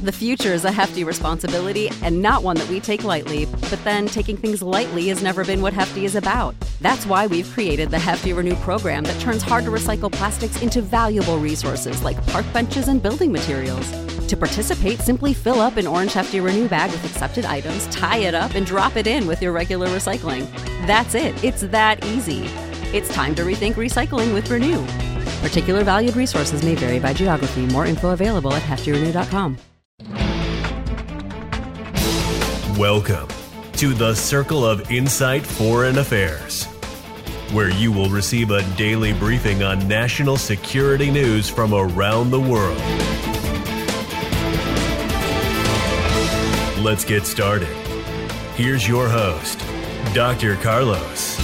The future is a hefty responsibility and not one that we take lightly. But then taking things lightly has never been what Hefty is about. That's why we've created the Hefty Renew program that turns hard-to-recycle plastics into valuable resources like park benches and building materials. To participate, simply fill up an orange Hefty Renew bag with accepted items, tie it up, and drop it in with your regular recycling. That's it. It's that easy. It's time to rethink recycling with Renew. Particular valued resources may vary by geography. More info available at heftyrenew.com. Welcome to the Circle of Insight Foreign Affairs, where you will receive a daily briefing on national security news from around the world. Let's get started. Here's your host, Dr. Carlos.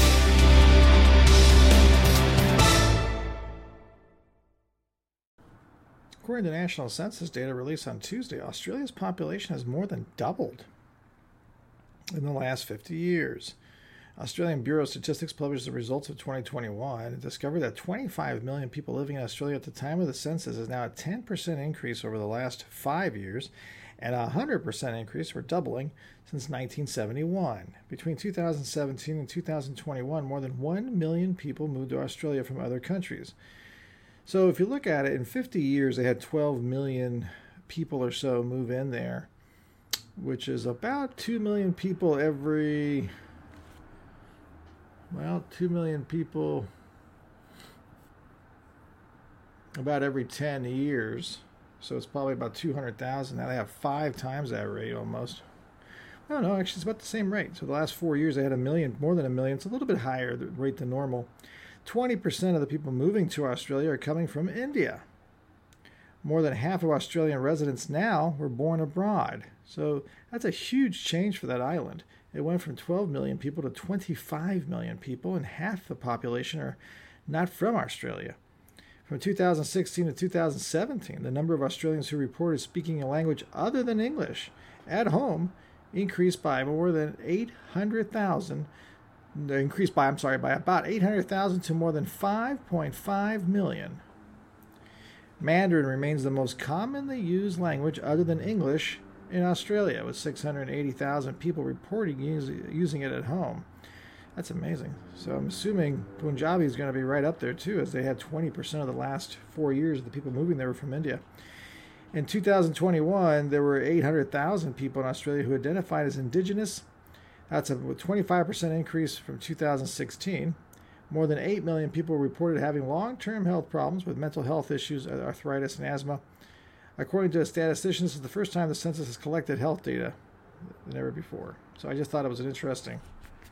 According to national census data released on Tuesday, Australia's population has more than doubled in the last 50 years. Australian Bureau of Statistics published the results of 2021 and discovered that 25 million people living in Australia at the time of the census is now a 10% increase over the last 5 years and a 100% increase, or doubling, since 1971. Between 2017 and 2021, more than 1 million people moved to Australia from other countries. So if you look at it, in 50 years, they had 12 million people or so move in there, which is about 2 million people 2 million people about every 10 years. So it's probably about 200,000. Now they have 5 times that rate almost. No, actually it's about the same rate. So the last 4 years they had more than a million. It's a little bit higher rate than normal. 20% of the people moving to Australia are coming from India. More than half of Australian residents now were born abroad. So that's a huge change for that island. It went from 12 million people to 25 million people, and half the population are not from Australia. From 2016 to 2017, the number of Australians who reported speaking a language other than English at home increased by more than 800,000. By about 800,000 to more than 5.5 million. Mandarin remains the most commonly used language other than English in Australia, with 680,000 people reporting using it at home. That's amazing. So I'm assuming Punjabi is going to be right up there too, as they had 20% of the last 4 years of the people moving there were from India. In 2021, there were 800,000 people in Australia who identified as Indigenous. That's a 25% increase from 2016. More than 8 million people reported having long-term health problems with mental health issues, arthritis, and asthma. According to statisticians, this is the first time the census has collected health data than ever before. So I just thought it was an interesting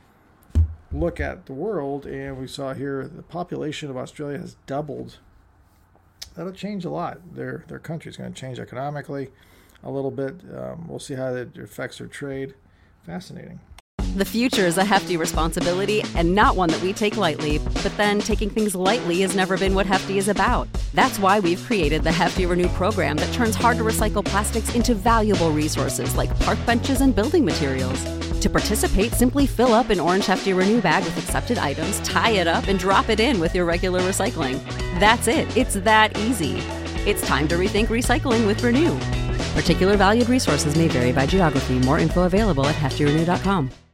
look at the world, and we saw here the population of Australia has doubled. That'll change a lot. Their country is going to change economically a little bit. We'll see how that affects their trade. Fascinating. The future is a hefty responsibility and not one that we take lightly. But then taking things lightly has never been what Hefty is about. That's why we've created the Hefty Renew program that turns hard-to-recycle plastics into valuable resources like park benches and building materials. To participate, simply fill up an orange Hefty Renew bag with accepted items, tie it up, and drop it in with your regular recycling. That's it. It's that easy. It's time to rethink recycling with Renew. Particular valued resources may vary by geography. More info available at heftyrenew.com.